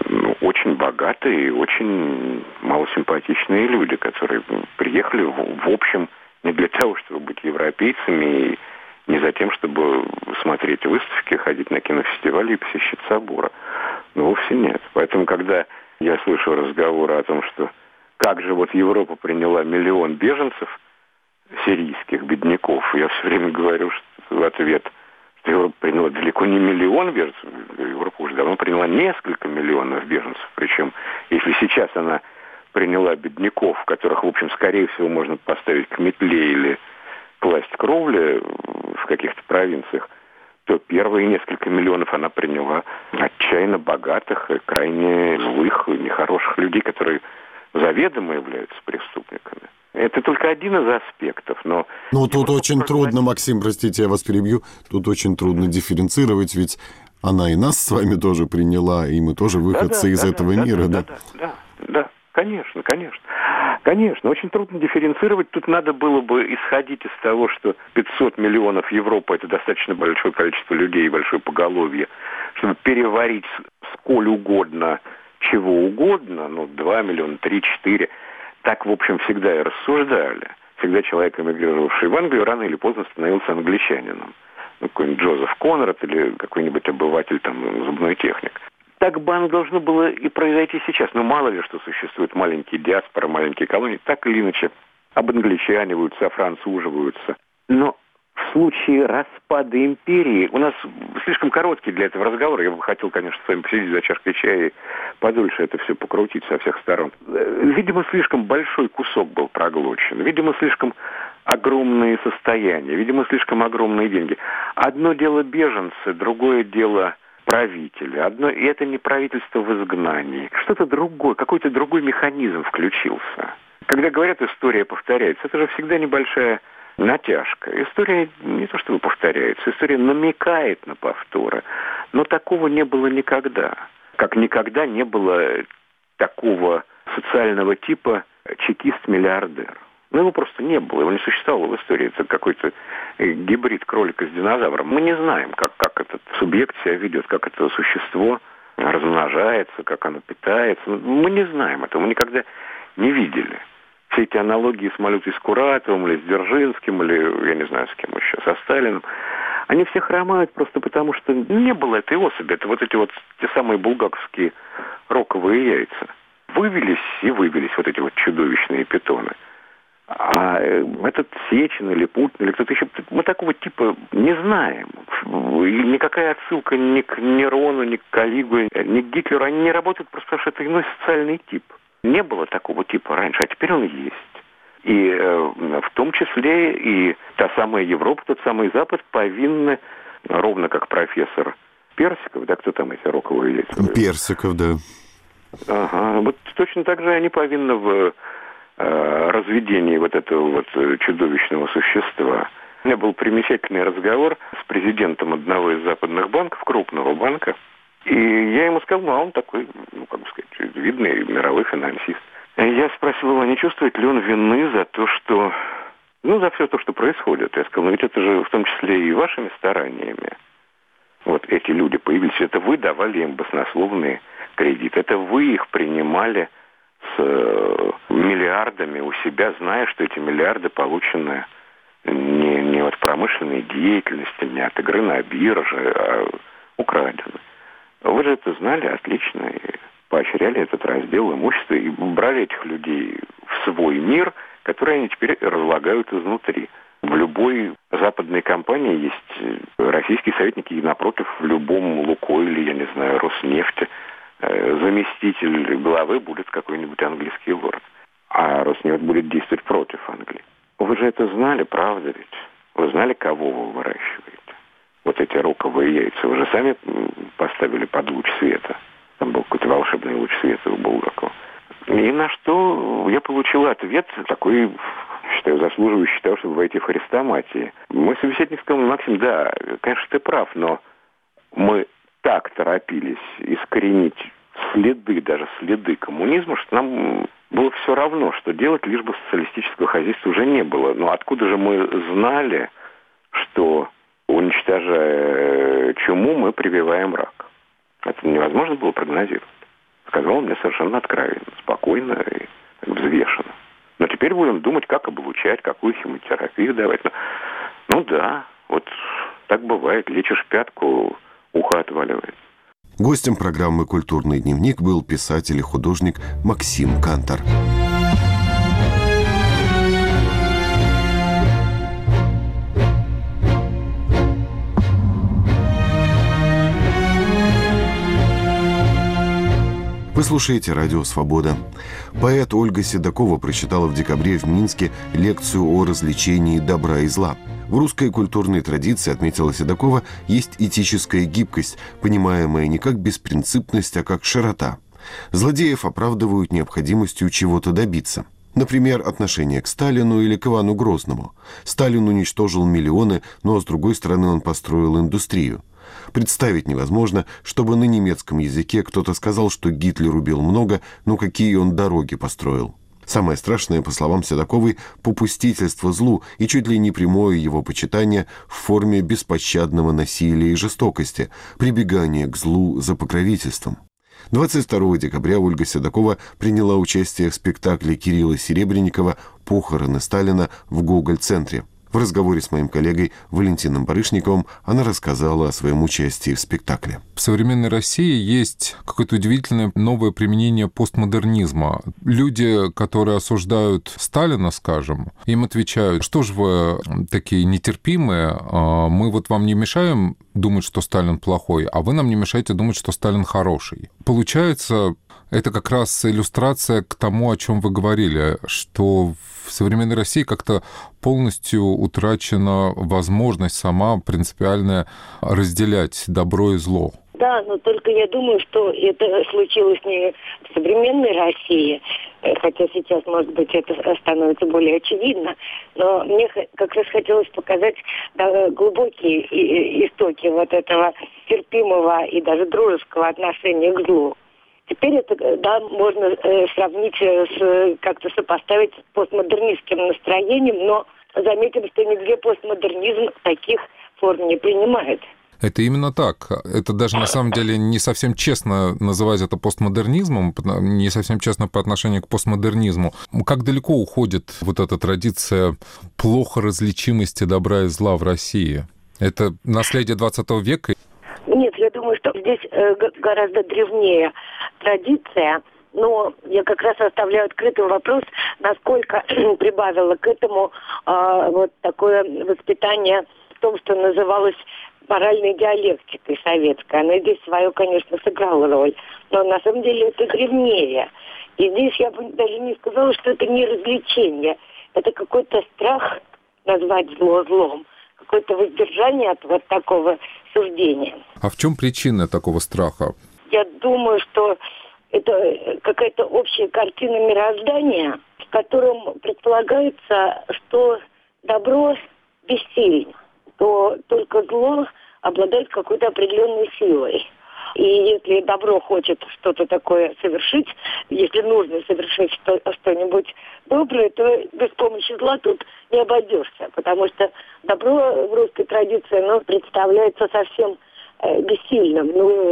очень богатые и очень малосимпатичные люди, которые приехали, в общем, не для того, чтобы быть европейцами, и не за тем, чтобы смотреть выставки, ходить на кинофестивали и посещать соборы. Вовсе нет. Поэтому, когда я слышу разговоры о том, что как же вот Европа приняла 1 миллион беженцев, сирийских бедняков, я все время говорю что в ответ, что Европа приняла далеко не 1 миллион беженцев, Европа уже давно приняла несколько миллионов беженцев. Причем, если сейчас она приняла бедняков, которых, в общем, скорее всего, можно поставить к метле или класть кровли в каких-то провинциях, то первые несколько миллионов она приняла отчаянно богатых, крайне злых, нехороших людей, которые заведомо являются преступниками. Это только один из аспектов, но... тут очень трудно, Максим, простите, я вас перебью, тут очень трудно дифференцировать, ведь она и нас с вами тоже приняла, и мы тоже выходцы из этого мира, да? Да, конечно. Конечно, очень трудно дифференцировать. Тут надо было бы исходить из того, что 500 миллионов Европы – это достаточно большое количество людей и большое поголовье, чтобы переварить сколь угодно, чего угодно, 2 миллиона, 3, 4. Так, в общем, всегда и рассуждали. Всегда человек, эмигрировавший в Англию, рано или поздно становился англичанином. Какой-нибудь Джозеф Конрад или какой-нибудь обыватель, зубной техник. Так бы оно должно было и произойти сейчас. Мало ли, что существуют маленькие диаспоры, маленькие колонии, так или иначе обангличаниваются, офранцуживаются. Но в случае распада империи, у нас слишком короткий для этого разговор, я бы хотел, конечно, с вами посидеть за чашкой чая и подольше это все покрутить со всех сторон. Видимо, слишком большой кусок был проглочен, видимо, слишком огромные состояния, видимо, слишком огромные деньги. Одно дело беженцы, другое дело правители. И это не правительство в изгнании. Что-то другое, какой-то другой механизм включился. Когда говорят, история повторяется, это же всегда небольшая натяжка. История не то чтобы повторяется, история намекает на повторы. Но такого не было никогда. Как никогда не было такого социального типа чекист-миллиардер. Его просто не было, его не существовало в истории. Это какой-то гибрид кролика с динозавром. Мы не знаем, как этот субъект себя ведет, как это существо размножается, как оно питается. Мы не знаем этого, мы никогда не видели. Все эти аналогии с Малютой Скуратовым, или с Дзержинским, или, я не знаю, с кем еще, со Сталиным, они все хромают просто потому, что не было этой особи. Это вот эти вот те самые булгаковские роковые яйца. Вывелись вот эти вот чудовищные питоны. А этот Сечин или Путин, или кто-то еще, мы такого типа не знаем. И никакая отсылка ни к Нерону, ни к Каллигуле, ни к Гитлеру, они не работают просто потому, что это иной социальный тип. Не было такого типа раньше, а теперь он есть. И в том числе и та самая Европа, тот самый Запад повинны, ровно как профессор Персиков, да, кто там эти роковые яйца? Персиков, да. Ага, вот точно так же они повинны в разведении вот этого вот чудовищного существа. У меня был примечательный разговор с президентом одного из западных банков, крупного банка, и я ему сказал, он такой, видный мировой финансист. И я спросил его, не чувствует ли он вины за то, что, за все то, что происходит. Я сказал, ведь это же в том числе и вашими стараниями. Вот эти люди появились, это вы давали им баснословные кредиты, это вы их принимали с миллиардами у себя, зная, что эти миллиарды получены не от промышленной деятельности, не от игры на бирже, а украдены. Вы же это знали отлично и поощряли этот раздел имущества и брали этих людей в свой мир, который они теперь разлагают изнутри. В любой западные компании, есть российские советники, и напротив, в любом Лукойле, я не знаю, Роснефти, заместитель главы будет какой-нибудь английский лорд. А Роснефть будет действовать против Англии. Вы же это знали, правда ведь? Вы знали, кого вы выращиваете? Вот эти роковые яйца. Вы же сами поставили под луч света. Там был какой-то волшебный луч света у Булгакова. И на что я получил ответ такой, считаю, заслуживающий того, чтобы войти в хрестоматии. Мой собеседник сказал: Максим, да, конечно, ты прав, но мы так торопились искоренить следы, даже следы коммунизма, что нам было все равно, что делать, лишь бы социалистического хозяйства уже не было. Но откуда же мы знали, что, уничтожая чуму, мы прививаем рак? Это невозможно было прогнозировать. Сказал он мне совершенно откровенно, спокойно и взвешенно. Но теперь будем думать, как облучать, какую химиотерапию давать. Ну да, вот так бывает. Лечишь пятку, ухо отваливает. Гостем программы «Культурный дневник» был писатель и художник Максим Кантор. Вы слушаете «Радио Свобода». Поэт Ольга Седокова прочитала в декабре в Минске лекцию о развлечении добра и зла. В русской культурной традиции, отметила Седокова, есть этическая гибкость, понимаемая не как беспринципность, а как широта. Злодеев оправдывают необходимостью чего-то добиться. Например, отношение к Сталину или к Ивану Грозному. Сталин уничтожил миллионы, но, с другой стороны, он построил индустрию. Представить невозможно, чтобы на немецком языке кто-то сказал, что Гитлер убил много, но какие он дороги построил. Самое страшное, по словам Седоковой, попустительство злу и чуть ли не прямое его почитание в форме беспощадного насилия и жестокости, прибегание к злу за покровительством. 22 декабря Ольга Седокова приняла участие в спектакле Кирилла Серебренникова «Похороны Сталина» в Гоголь-центре. В разговоре с моим коллегой Валентином Барышниковым она рассказала о своем участии в спектакле. В современной России есть какое-то удивительное новое применение постмодернизма. Люди, которые осуждают Сталина, скажем, им отвечают: что же вы такие нетерпимые, мы вот вам не мешаем думать, что Сталин плохой, а вы нам не мешаете думать, что Сталин хороший. Получается, это как раз иллюстрация к тому, о чем вы говорили, что в современной России как-то полностью утрачена возможность сама принципиально разделять добро и зло. Да, но только я думаю, что это случилось не в современной России, хотя сейчас, может быть, это становится более очевидно, но мне как раз хотелось показать глубокие истоки вот этого терпимого и даже дружеского отношения к злу. Теперь это, да, можно сравнить, как-то сопоставить с постмодернистским настроением, но заметим, что нигде постмодернизм таких форм не принимает. Это именно так. Это даже на самом деле не совсем честно называть это постмодернизмом, не совсем честно по отношению к постмодернизму. Как далеко уходит вот эта традиция плохо различимости добра и зла в России? Это наследие 20 века? Нет, я думаю, что здесь гораздо древнее традиция, но я как раз оставляю открытым вопрос, насколько прибавило к этому вот такое воспитание в том, что называлось моральной диалектикой советской. Она здесь свою, конечно, сыграла роль, но на самом деле это древнее. И здесь я бы даже не сказала, что это не развлечение. Это какой-то страх назвать зло злом, какое-то воздержание от вот такого суждения. А в чем причина такого страха? Я думаю, что это какая-то общая картина мироздания, в котором предполагается, что добро бессильно, то только зло обладает какой-то определенной силой. И если добро хочет что-то такое совершить, если нужно совершить что-нибудь доброе, то без помощи зла тут не обойдешься, потому что добро в русской традиции представляется совсем бессильным,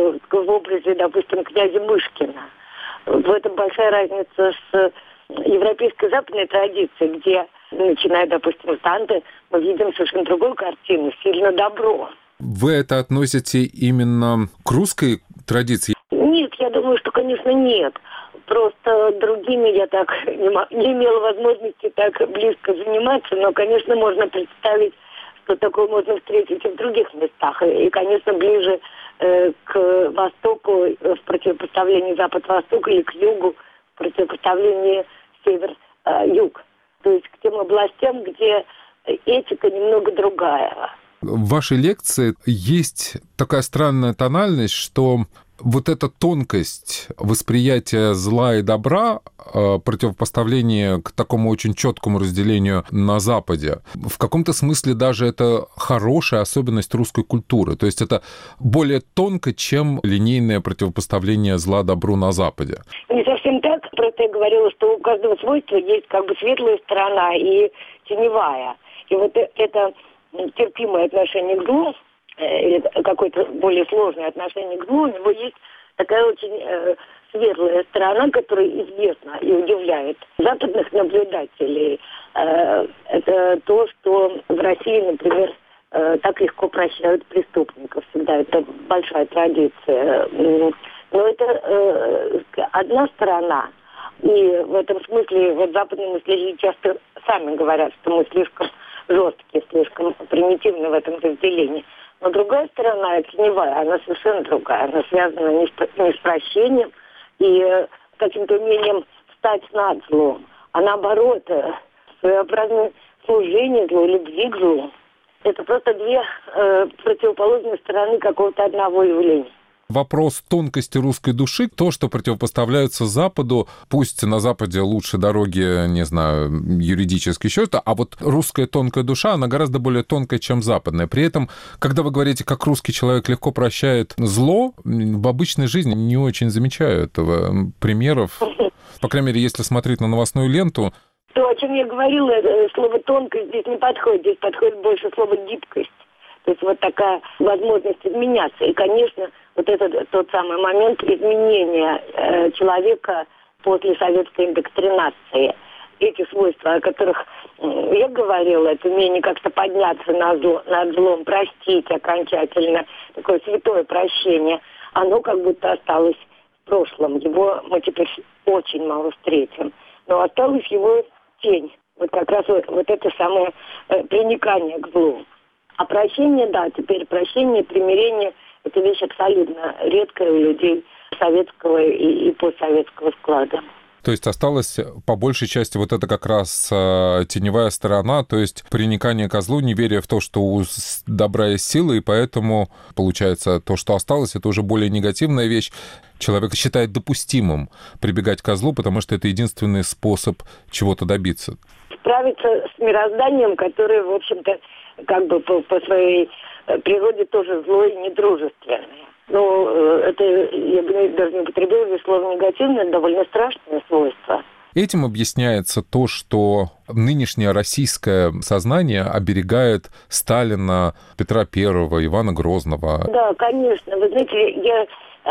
в образе, допустим, князя Мышкина. В этом большая разница с европейской западной традицией, где, начиная, допустим, с Данте, мы видим совершенно другую картину, сильно добро. Вы это относите именно к русской традиции? Нет, я думаю, что, конечно, нет. Просто другими я так не имела возможности так близко заниматься, но, конечно, можно представить, что такое можно встретить и в других местах. И конечно, ближе к востоку, в противопоставлении запад-восток, или к югу, в противопоставлении север-юг. То есть к тем областям, где этика немного другая. В вашей лекции есть такая странная тональность, что вот эта тонкость восприятия зла и добра, противопоставление к такому очень четкому разделению на Западе, в каком-то смысле даже это хорошая особенность русской культуры. То есть это более тонко, чем линейное противопоставление зла добру на Западе. Не совсем так. Просто я говорила, что у каждого свойства есть как бы светлая сторона и теневая. И вот это терпимое отношение к злу, или какое-то более сложное отношение к злу, у него есть такая очень светлая сторона, которая известна и удивляет западных наблюдателей. Это то, что в России, например, так легко прощают преступников. Всегда это большая традиция. Но это одна сторона. И в этом смысле вот западные мыслители часто сами говорят, что мы слишком жесткие, слишком примитивны в этом разделении. Но другая сторона, теневая, она совершенно другая. Она связана не с прощением и каким-то умением встать над злом, а наоборот, своеобразное служение злу, любви к злу. Это просто две противоположные стороны какого-то одного явления. Вопрос тонкости русской души, то, что противопоставляется Западу, пусть на Западе лучше дороги, не знаю, юридически еще что-то, а вот русская тонкая душа, она гораздо более тонкая, чем западная. При этом, когда вы говорите, как русский человек легко прощает зло, в обычной жизни не очень замечаю этого примеров. По крайней мере, если смотреть на новостную ленту. То, о чем я говорила, слово «тонкость» здесь не подходит. Здесь подходит больше слово «гибкость». То есть вот такая возможность изменяться. И, конечно, вот это тот самый момент изменения человека после советской индоктринации. Эти свойства, о которых я говорила, это умение как-то подняться над злом, простить окончательно, такое святое прощение, оно как будто осталось в прошлом. Его мы теперь очень мало встретим. Но осталась его тень. Вот как раз вот это самое приникание к злу. А прощение, да, теперь прощение, примирение – это вещь абсолютно редкая у людей советского и постсоветского склада. То есть осталась по большей части вот это как раз теневая сторона, то есть приникание ко злу, неверие в то, что у добра есть сила, и поэтому, получается, то, что осталось, это уже более негативная вещь. Человек считает допустимым прибегать ко злу, потому что это единственный способ чего-то добиться. Справиться с мирозданием, которое, в общем-то, как бы по своей природе тоже злое и недружественное. Но это, я бы даже не употребила здесь слово негативное, это довольно страшное свойство. Этим объясняется то, что нынешнее российское сознание оберегает Сталина, Петра I, Ивана Грозного. Да, конечно. Вы знаете, я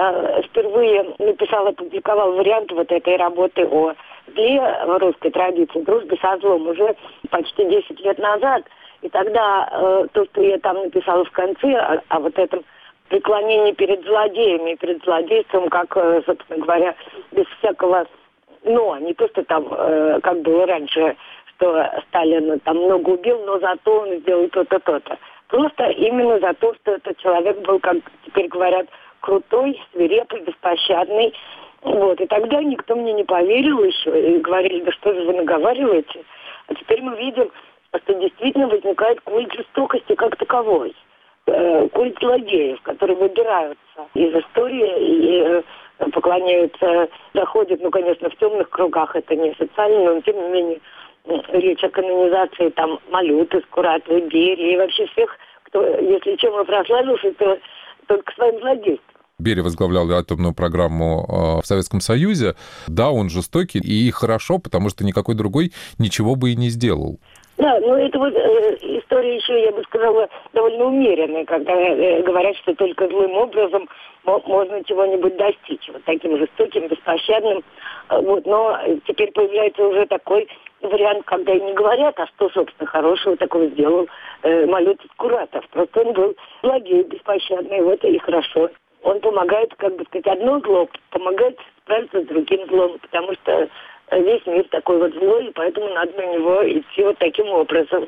впервые написала, опубликовала вариант вот этой работы о зле в русской традиции, дружбе со злом, уже почти 10 лет назад. И тогда то, что я там написала в конце, о вот этом преклонении перед злодеями, перед злодейством, как, собственно говоря, без всякого «но». Не то, что там, как было раньше, что Сталин там много убил, но зато он сделал то-то, то-то. Просто именно за то, что этот человек был, как теперь говорят, крутой, свирепый, беспощадный. Вот. И тогда никто мне не поверил еще. И говорили, да что же вы наговариваете? А теперь мы видим, что действительно возникает культ жестокости как таковой. Культ злодеев, которые выбираются из истории и поклоняются, заходят, ну, конечно, в темных кругах, это не официально, но тем не менее речь о канонизации там Малюты, Скуратовой, Берии и вообще всех, кто, если чем и прославился, то только своим злодейством. Берия возглавлял атомную программу в Советском Союзе. Да, он жестокий, и хорошо, потому что никакой другой ничего бы и не сделал. Да, но это вот история еще, я бы сказала, довольно умеренная, когда говорят, что только злым образом можно чего-нибудь достичь. Вот таким жестоким, беспощадным. Вот. Но теперь появляется уже такой вариант, когда и не говорят, а что, собственно, хорошего такого сделал Малюта Скуратов. Просто он был злодей, беспощадный, вот и хорошо. Он помогает, как бы сказать, одно зло, помогает справиться с другим злом, потому что весь мир такой вот злой, и поэтому надо на него идти вот таким образом.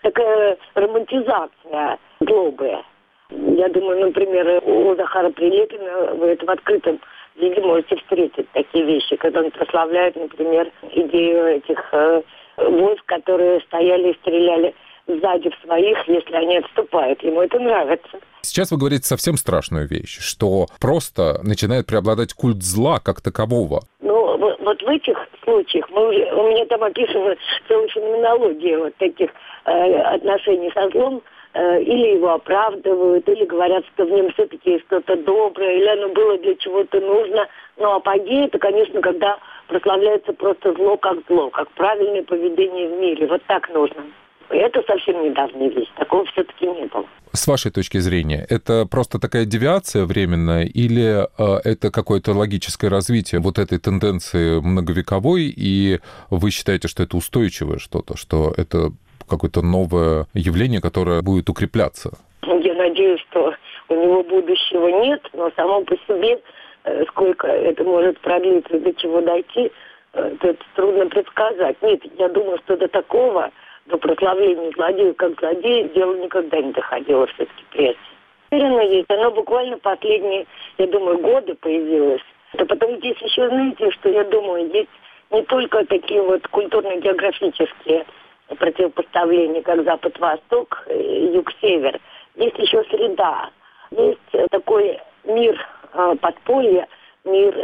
такая романтизация злобы. Я думаю, например, у Захара Прилепина вы это в открытом виде можете встретить такие вещи, когда он прославляет, например, идею этих войск, которые стояли и стреляли сзади в своих, если они отступают. Ему это нравится. Сейчас вы говорите совсем страшную вещь, что просто начинает преобладать культ зла как такового. Ну, вот в этих случаях, у меня там описана целая феноменология вот таких отношений со злом, или его оправдывают, или говорят, что в нем все-таки есть что-то доброе, или оно было для чего-то нужно. Но апогей — это, конечно, когда прославляется просто зло, как правильное поведение в мире. Вот так нужно. И это совсем недавняя вещь. Такого все-таки не было. С вашей точки зрения, это просто такая девиация временная или это какое-то логическое развитие вот этой тенденции многовековой, и вы считаете, что это устойчивое что-то, что это какое-то новое явление, которое будет укрепляться? Я надеюсь, что у него будущего нет, но само по себе, сколько это может продлиться, до чего дойти, это трудно предсказать. Нет, я думаю, что до такого, до прославления злодеев как злодеев, дело никогда не доходило все-таки прежде. Уверена есть, оно буквально последние, я думаю, годы появилось. А потом здесь еще, знаете, что я думаю, есть не только такие вот культурно-географические противопоставления, как Запад-Восток, Юг-Север. Есть еще среда. Есть такой мир подполья, мир,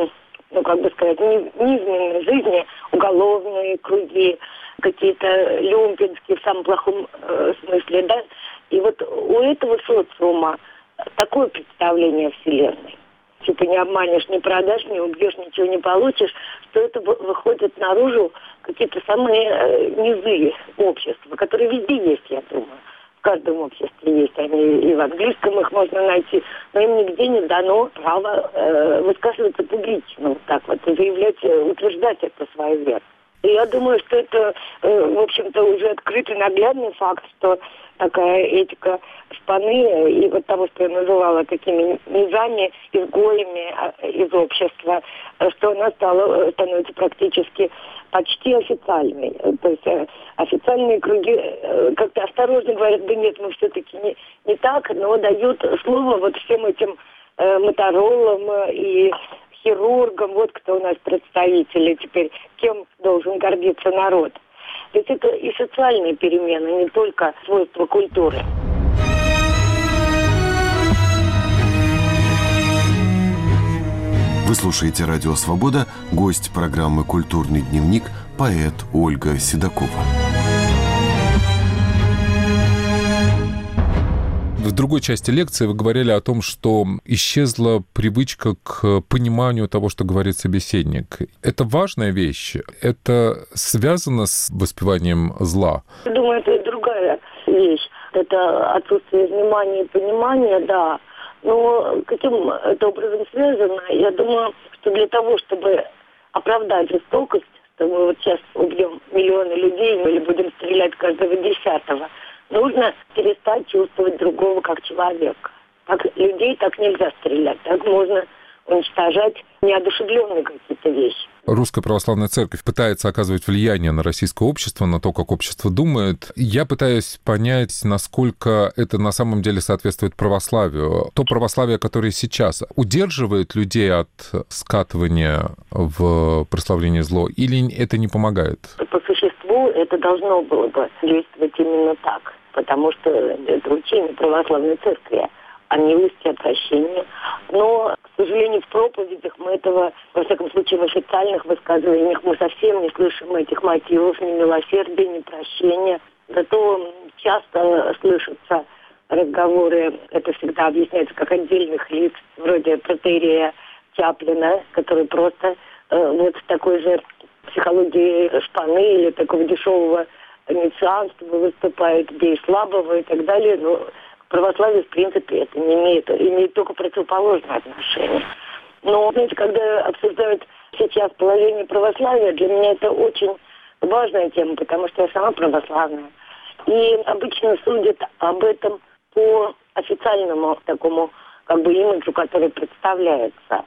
низменной жизни, уголовные круги, какие-то люмпинские в самом плохом смысле, да. И вот у этого социума такое представление о Вселенной. Типа не обманешь, не продашь, не убьешь, ничего не получишь, что это выходит наружу какие-то самые низы общества, которые везде есть, я думаю. В каждом обществе есть они, и в английском их можно найти, но им нигде не дано право высказываться публично, вот так вот, и заявлять, утверждать это свою веру. И я думаю, что это, в общем-то, уже открытый наглядный факт, что такая этика шпаны и вот того, что я называла такими низами, изгоями из общества, что она становится практически почти официальной. То есть официальные круги как-то осторожно говорят, да нет, мы все-таки не так, но дают слово вот всем этим моторолам и хирургам, вот кто у нас представители теперь, кем должен гордиться народ. То есть это и социальные перемены, не только свойства культуры. Вы слушаете «Радио Свобода», гость программы «Культурный дневник» поэт Ольга Седокова. В другой части лекции вы говорили о том, что исчезла привычка к пониманию того, что говорит собеседник. Это важная вещь? Это связано с воспеванием зла? Думаю, это другая вещь. Это отсутствие внимания и понимания, да. Но каким это образом связано? Я думаю, что для того, чтобы оправдать жестокость, что мы вот сейчас убьем миллионы людей или будем стрелять каждого десятого, нужно перестать чувствовать другого как человека. Так людей так нельзя стрелять. Так можно уничтожать неодушевленные какие-то вещи. Русская православная церковь пытается оказывать влияние на российское общество, на то, как общество думает. Я пытаюсь понять, насколько это на самом деле соответствует православию. То православие, которое сейчас удерживает людей от скатывания в прославление зло, или это не помогает? По существу это должно было бы действовать именно так, потому что это учение православной церкви о милости, о прощении. Но, к сожалению, в проповедях мы этого, во всяком случае, в официальных высказываниях мы совсем не слышим этих мотивов, ни милосердия, ни прощения. Зато часто слышатся разговоры, это всегда объясняется как отдельных лиц, вроде протоиерея Чаплина, который просто вот в такой же психологии шпаны или такого дешевого ницеанства выступает, где и слабого и так далее, но православие, в принципе, это не имеет только противоположное отношение. Но, знаете, когда обсуждают сейчас положение православия, для меня это очень важная тема, потому что я сама православная. И обычно судят об этом по официальному такому имиджу, который представляется.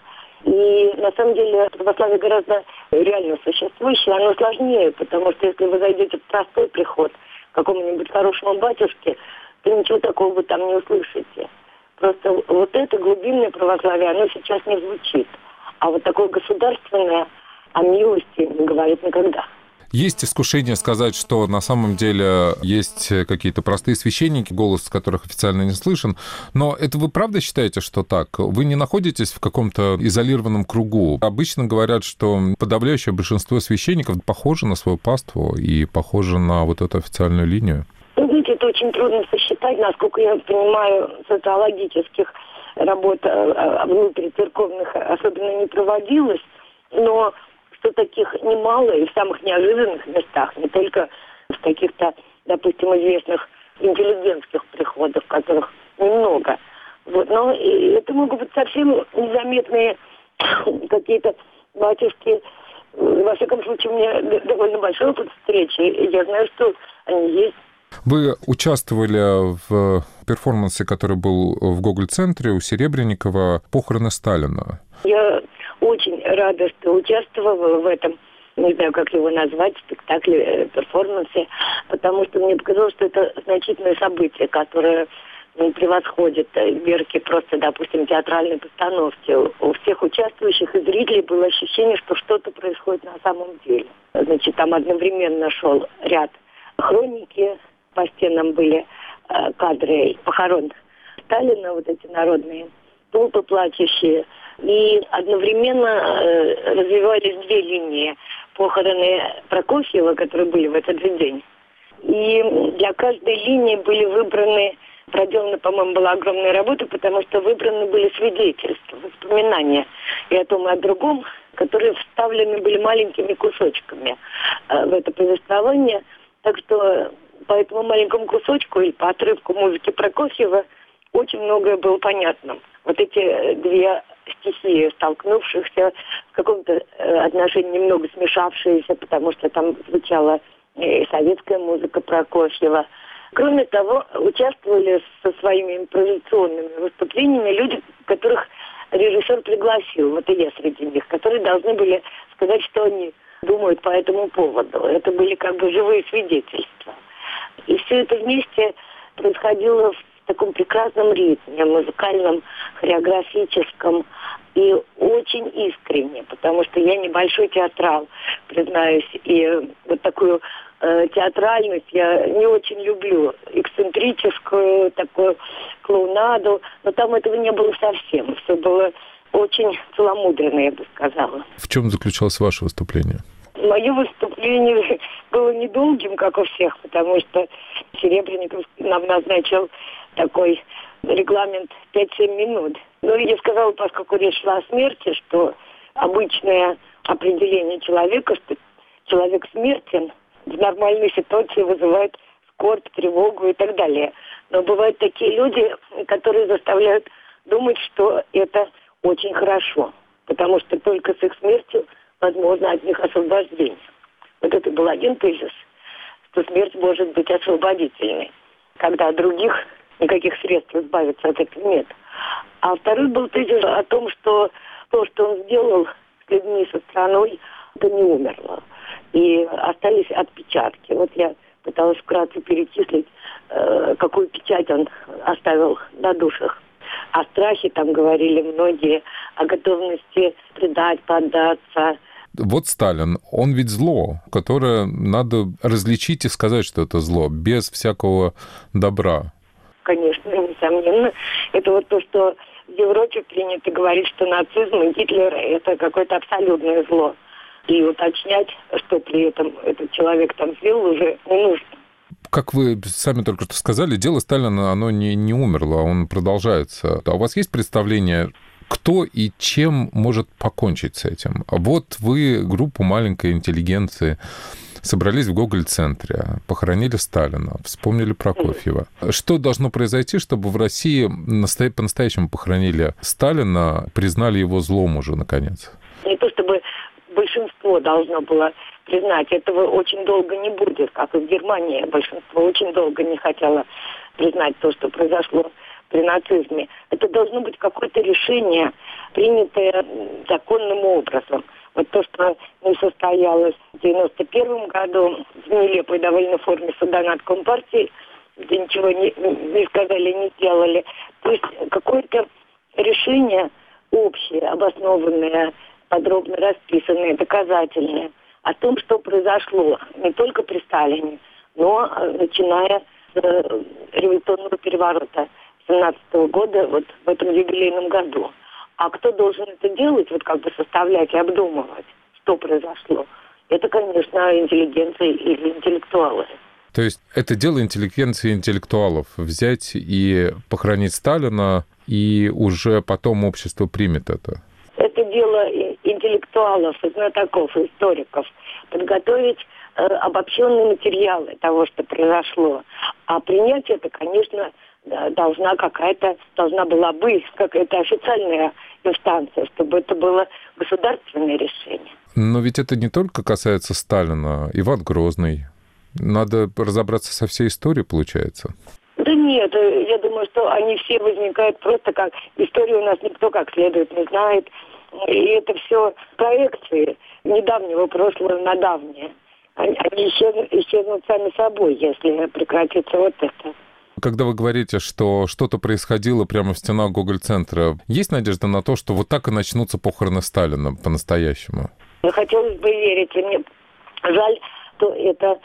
И на самом деле православие гораздо реально существующее, оно сложнее, потому что если вы зайдете в простой приход, какому-нибудь хорошему батюшке, то ничего такого вы там не услышите. Просто вот это глубинное православие, оно сейчас не звучит. А вот такое государственное о милости не говорит никогда. Есть искушение сказать, что на самом деле есть какие-то простые священники, голос которых официально не слышен. Но это вы правда считаете, что так? Вы не находитесь в каком-то изолированном кругу? Обычно говорят, что подавляющее большинство священников похоже на свою паству и похоже на вот эту официальную линию. Знаете, это очень трудно сосчитать, насколько я понимаю, социологических работ внутрицерковных особенно не проводилось, но что таких немало и в самых неожиданных местах, не только в каких-то, допустим, известных интеллигентских приходах, которых немного. Вот. Но это могут быть совсем незаметные какие-то батюшки. Во всяком случае, у меня довольно большой опыт встречи, и я знаю, что они есть. Вы участвовали в перформансе, который был в Гоголь-центре у Серебренникова «Похороны Сталина». Я очень рада, что участвовала в этом, не знаю, как его назвать, спектакле, перформансе, потому что мне показалось, что это значительное событие, которое превосходит мерки просто, допустим, театральной постановки. У всех участвующих и зрителей было ощущение, что что-то происходит на самом деле. Значит, там одновременно шел ряд хроники, по стенам были кадры похорон Сталина, вот эти народные, толпы плачущие. И одновременно развивались две линии. Похороны Прокофьева, которые были в этот же день. И для каждой линии были выбраны, проделана, по-моему, была огромная работа, потому что выбраны были свидетельства, воспоминания и о том, и о другом, которые вставлены были маленькими кусочками в это повествование. Так что по этому маленькому кусочку или по отрывку музыки Прокофьева очень многое было понятно. Вот эти две стихии, столкнувшихся, в каком-то отношении немного смешавшиеся, потому что там звучала и советская музыка Прокофьева. Кроме того, участвовали со своими импровизационными выступлениями люди, которых режиссер пригласил, вот и я среди них, которые должны были сказать, что они думают по этому поводу. Это были как бы живые свидетельства. И все это вместе происходило в таком прекрасном ритме, музыкальном, хореографическом и очень искренне, потому что я небольшой театрал, признаюсь, и вот такую театральность я не очень люблю, эксцентрическую, такую клоунаду, но там этого не было совсем, все было очень целомудренно, я бы сказала. В чем заключалось ваше выступление? Мое выступление было недолгим, как у всех, потому что Серебренников нам назначил такой регламент 5-7 минут. Ну, я сказала, поскольку речь шла о смерти, что обычное определение человека, что человек смертен, в нормальной ситуации вызывает скорбь, тревогу и так далее. Но бывают такие люди, которые заставляют думать, что это очень хорошо, потому что только с их смертью возможно от них освобождение. Вот это был один тезис, что смерть может быть освободительной, когда от других никаких средств избавиться от этого нет. А второй был тезис о том, что то, что он сделал с людьми, со страной, это не умерло. И остались отпечатки. Вот я пыталась вкратце перечислить, какую печать он оставил на душах. О страхе там говорили многие, о готовности предать, поддаться. Вот Сталин, он ведь зло, которое надо различить и сказать, что это зло, без всякого добра. Конечно, несомненно. Это вот то, что в Европе принято говорить, что нацизм и Гитлер – это какое-то абсолютное зло. И уточнять, что при этом этот человек там сделал, уже не нужно. Как вы сами только что сказали, дело Сталина, оно не умерло, он продолжается. А у вас есть представление, кто и чем может покончить с этим? Вот вы, группа маленькой интеллигенции, собрались в Гоголь-центре, похоронили Сталина, вспомнили Прокофьева. Что должно произойти, чтобы в России по-настоящему похоронили Сталина, признали его злом уже, наконец? Не то чтобы большинство должно было признать, этого очень долго не будет, как и в Германии. Большинство очень долго не хотело признать то, что произошло при нацизме. Это должно быть какое-то решение, принятое законным образом. Вот то, что не состоялось в 91 году в нелепой довольно форме суда над Компартией, где ничего не сказали, не сделали. То есть какое-то решение общее, обоснованное, подробно расписанное, доказательное о том, что произошло не только при Сталине, но начиная с революционного переворота 17 года, вот в этом юбилейном году. А кто должен это делать, вот как бы составлять и обдумывать, что произошло? Это, конечно, интеллигенция или интеллектуалы. То есть это дело интеллигенции и интеллектуалов взять и похоронить Сталина, и уже потом общество примет это? Это дело интеллектуалов, знатоков, историков. Подготовить обобщенные материалы того, что произошло. А принять это, конечно, должна была быть какая-то официальная инстанция, чтобы это было государственное решение. Но ведь это не только касается Сталина, Иван Грозный. Надо разобраться со всей историей, получается. Да нет, я думаю, что они все возникают просто как... Историю у нас никто как следует не знает. И это все проекции недавнего прошлого на давнее. Они исчезнут сами собой, если прекратится вот это. Когда вы говорите, что что-то происходило прямо в стенах Гоголь-центра, есть надежда на то, что вот так и начнутся похороны Сталина по-настоящему? Хотелось бы верить. И мне жаль, что это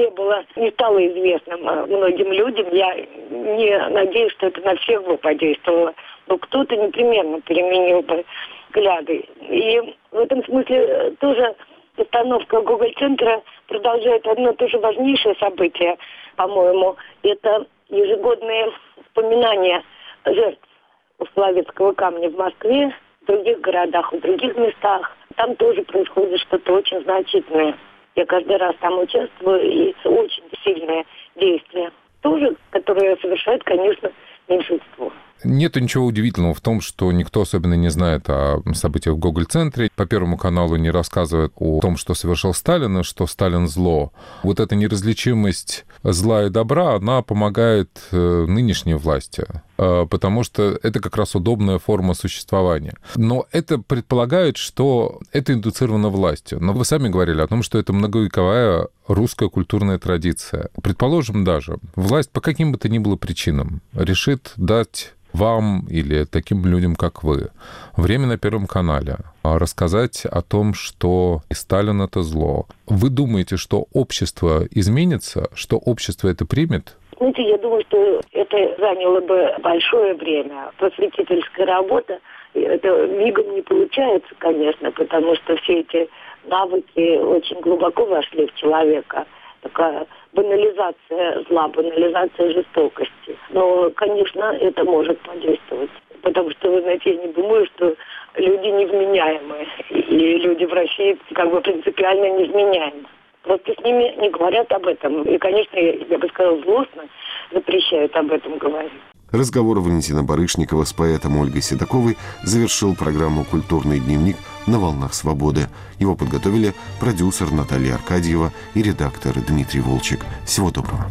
не стало известным многим людям. Я не надеюсь, что это на всех бы подействовало. Но кто-то непременно переменил бы взгляды. И в этом смысле тоже постановка Гоголь-центра продолжает одно тоже важнейшее событие, по-моему. Это ежегодные вспоминания жертв у Соловецкого камня в Москве, в других городах, в других местах. Там тоже происходит что-то очень значительное. Я каждый раз там участвую, и это очень сильное действие. Тоже, которое совершает, конечно, меньшинство. Нет ничего удивительного в том, что никто особенно не знает о событиях в Гоголь-центре. По Первому каналу не рассказывают о том, что совершил Сталин, и что Сталин зло. Вот эта неразличимость зла и добра, она помогает нынешней власти, потому что это как раз удобная форма существования. Но это предполагает, что это индуцировано властью. Но вы сами говорили о том, что это многовековая русская культурная традиция. Предположим даже, власть по каким бы то ни было причинам решит дать вам или таким людям, как вы, время на Первом канале, рассказать о том, что Сталин — это зло. Вы думаете, что общество изменится, что общество это примет? Знаете, я думаю, что это заняло бы большое время. Просветительская работа, это мигом не получается, конечно, потому что все эти навыки очень глубоко вошли в человека. Такая банализация зла, банализация жестокости. Но, конечно, это может подействовать. Потому что, вы знаете, я не думаю, что люди невменяемые. И люди в России как бы принципиально невменяемы. Просто с ними не говорят об этом. И, конечно, я бы сказала, злостно запрещают об этом говорить. Разговор Валентина Барышникова с поэтом Ольгой Седоковой завершил программу «Культурный дневник» на «Волнах свободы». Его подготовили продюсер Наталья Аркадьева и редактор Дмитрий Волчек. Всего доброго.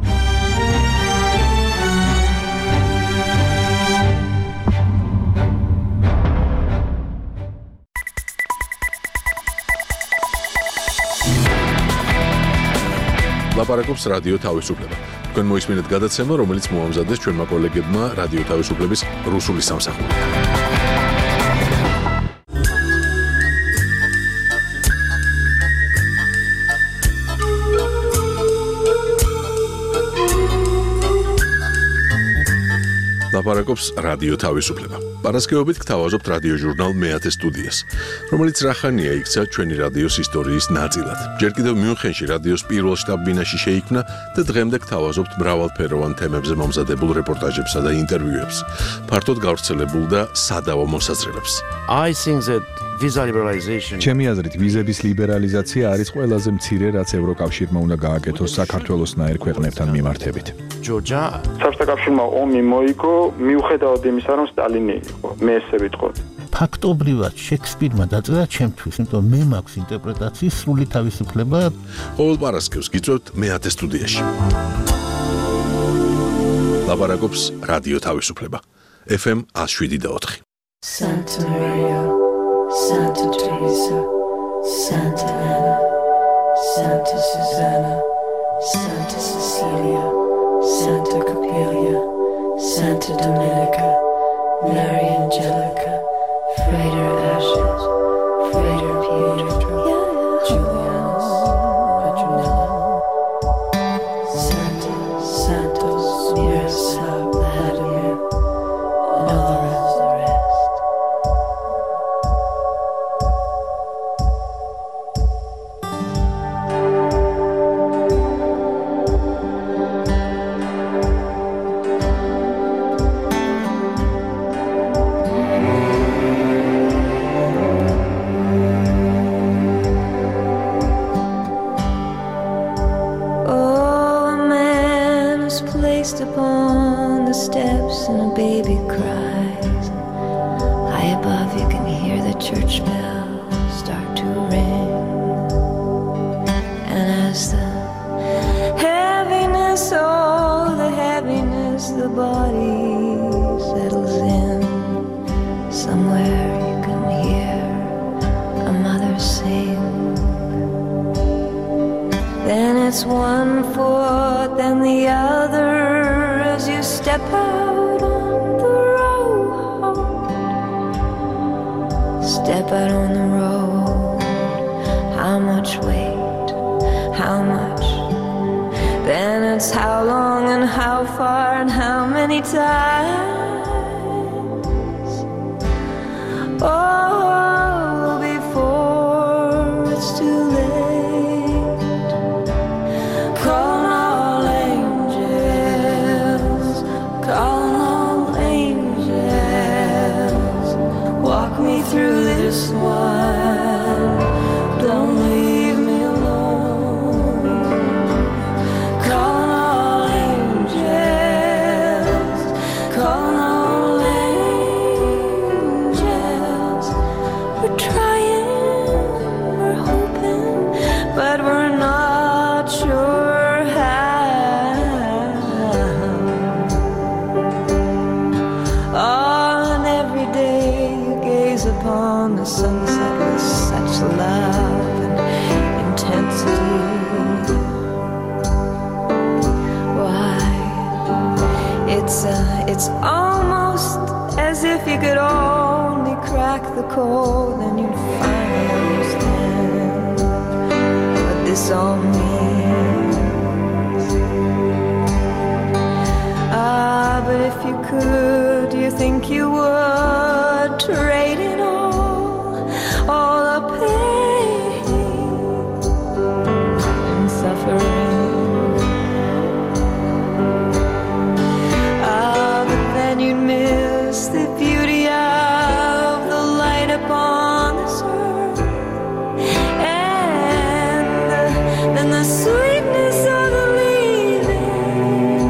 ლაპარაკობს რადიო თავისუფლება. თქვენ მოისმინეთ გადაცემა, რომელიც მოამზადეს ჩვენმა კოლეგებმა რადიო თავისუფლების რუსული სამსახური. ლაპარაკობს რადიო თავისუფლება. პარასკევობით გთავაზობთ რადიო ჟურნალ მეათე სტუდიას, რომელიც რახანია იქცა ჩვენი რადიოს ისტორიის ნაწილად. ჯერ კიდევ მიუნხენში რადიოს პირველ შტაბ-ბინაში შეიქმნა და დღემდე გთავაზობთ მრავალფეროვან თემებზე მომზადებულ რეპორტაჟებსა და ინტერვიუებს, ფართოდ გავრცელებულ და სადავო მოსაზრებებს. ჩემი აზრით, ვიზების ლიბერალიზაცია არის ყველაზე მცირე, რაც ევროკავშირმა უნდა გააკეთოს საქართველოსნაირ ქვეყნებთან მიმართებით. საბჭოთა კავშირმა ომი მოიგო, მიუხედავად იმისა, რომ სტალინი იყო. მე ესე ვიტყოდი. ფაქტობრივად შექსპირმა დაწერა ჩემთვის, იმიტომ მე მაქვს ინტერპრეტაციის სრული თავისუფლება. ყოველ პარასკევს გიწევთ მეათე სტუდიაში. ლაპარაკობს რადიო თავისუფლება. FM 107.4. Santa Maria, Santa Teresa, Santa Anna, Santa Susanna, Santa Cecilia, Santa Coppelia, Santa Dominica, Mary Angelica, Frater Ashes, Frater Pietro, Julianus, Petronilla, Santa, Santos, Miroslav, Vladimir, and all the rest. Upon the steps and a baby cries. High above you can hear the church bells start to ring. And as the heaviness, oh the heaviness, the body settles in, somewhere you can hear a mother sing. Then it's one foot, then the other, as you step out on the road. Step out on the road. How much weight? How much? Then it's how long and how far and how many times. Oh, before it's too late. Through this one, don't leave me alone. Call all angels, call all angels. We're trying, we're hoping, but we're not sure how. On every day upon the sunset with such love and intensity. Why, it's almost as if you could only crack the code, then you'd finally understand what this all means. But if you could, do you think you would trade it all the pain and suffering? But then you'd miss the beauty of the light upon this earth, and then the sweetness of the leaving.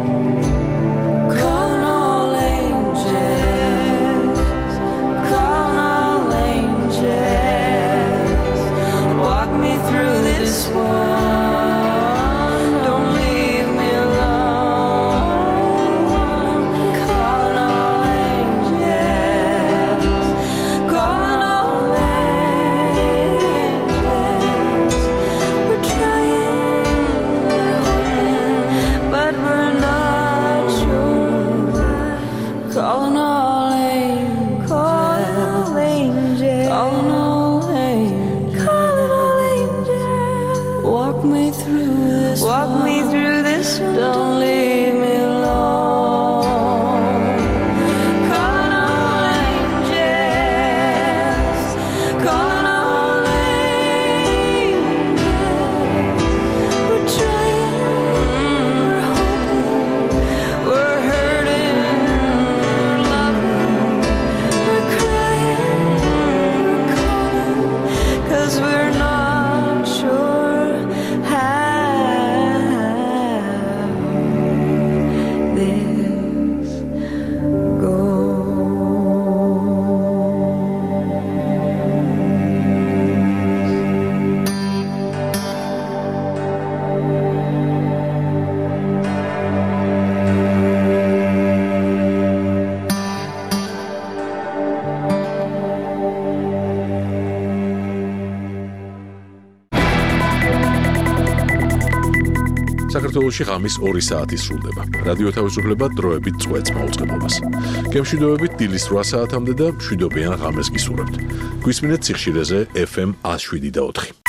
Call all angels, call all angels. Walk me through this one, don't leave me alone. Call all angels, call all angels. We're trying, but we're not sure. Calling all angels, calling all angels, calling all angels, calling all angels. Walk me through this, walk me through this. Don't leave me alone. Calling all angels, calling all angels. We're trying, we're hoping, we're hurting, we're loving, we're crying, we're calling, 'cause we're not sure how this goes. საქართველოში ღამის 2 საათი სრულდება. რადიო თავისუფლება დროებით წვეთს მაუწყებლობას. გემშვიდობებით დილის 8 საათამდე და მშვიდობიან ღამეს გისურვებთ. გვისმინეთ სიხშირეზე FM 107.4.